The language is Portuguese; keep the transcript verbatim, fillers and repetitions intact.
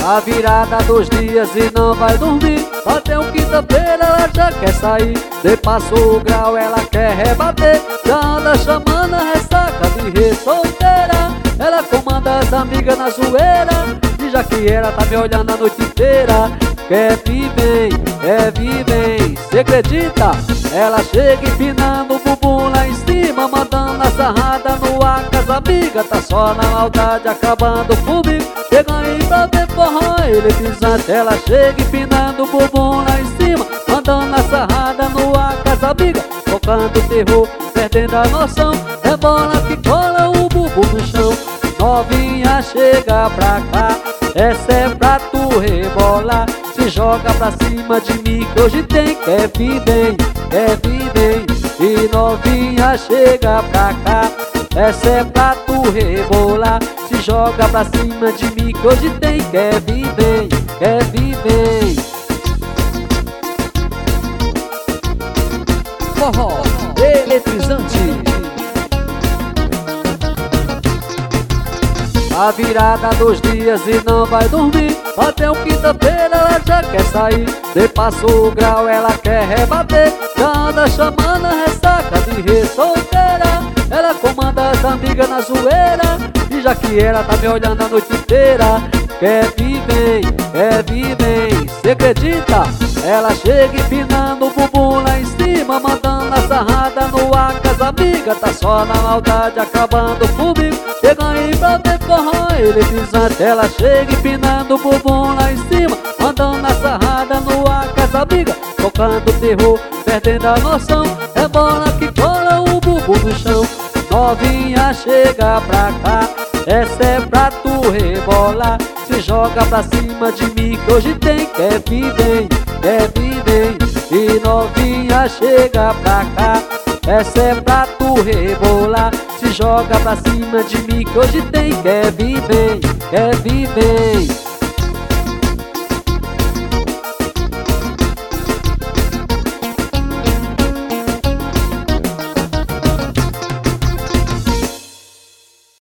A virada dos dias e não vai dormir. Bateu quinta-feira, ela já quer sair. De passou o grau, ela quer rebater. Já anda chamando a ressaca de rei solteira. Ela comanda as amigas na zoeira. E já que ela tá me olhando a noite inteira, quer vir bem, quer vir bem. Cê acredita? Ela chega empinando o bumbum lá em cima, mandando a sarrada no ar com as amigas. Tá só na maldade acabando comigo. Chega aí pra ver forró eletrizante. Ela chega empinando o bumbum lá em cima, mandando a sarrada no ar com as amigas. Tocando terror, perdendo a noção. É bola que cola o bumbum no chão. Novinha, chega pra cá, essa é pra tu rebolar. Se joga pra cima de mim que hoje tem. Quer vir bem, quer vir bem. E novinha, chega pra cá, essa é pra tu rebolar. Se joga pra cima de mim que hoje tem. Quer vir bem, quer vir bem. Forró eletrizante. A virada dos dias e não vai dormir. Bateu quinta-feira, ela já quer sair. De passou o grau, ela quer rebater. Já anda chamando a ressaca de rei solteira. Ela comanda as amigas na zoeira. E já que ela tá me olhando a noite inteira, quer vir bem, quer vir bem. Cê acredita? Ela chega empinando o bumbum lá em cima, mandando a sarrada no ar com as amigas. Tá só na maldade acabando comigo. Chega aí pra ver forró eletrizante. Ela chega empinando o bumbum lá em cima, mandando a sarrada no ar com as amigas. Tocando terror, perdendo a noção. É bola que cola o bumbum no chão. Novinha, chega pra cá, essa é pra tu rebolar. Se joga pra cima de mim que hoje tem. Quer vir bem, quer vir bem. E novinha, chega pra cá, essa é pra tu rebolar. Se joga pra cima de mim que hoje tem. Quer vir bem, quer vir bem.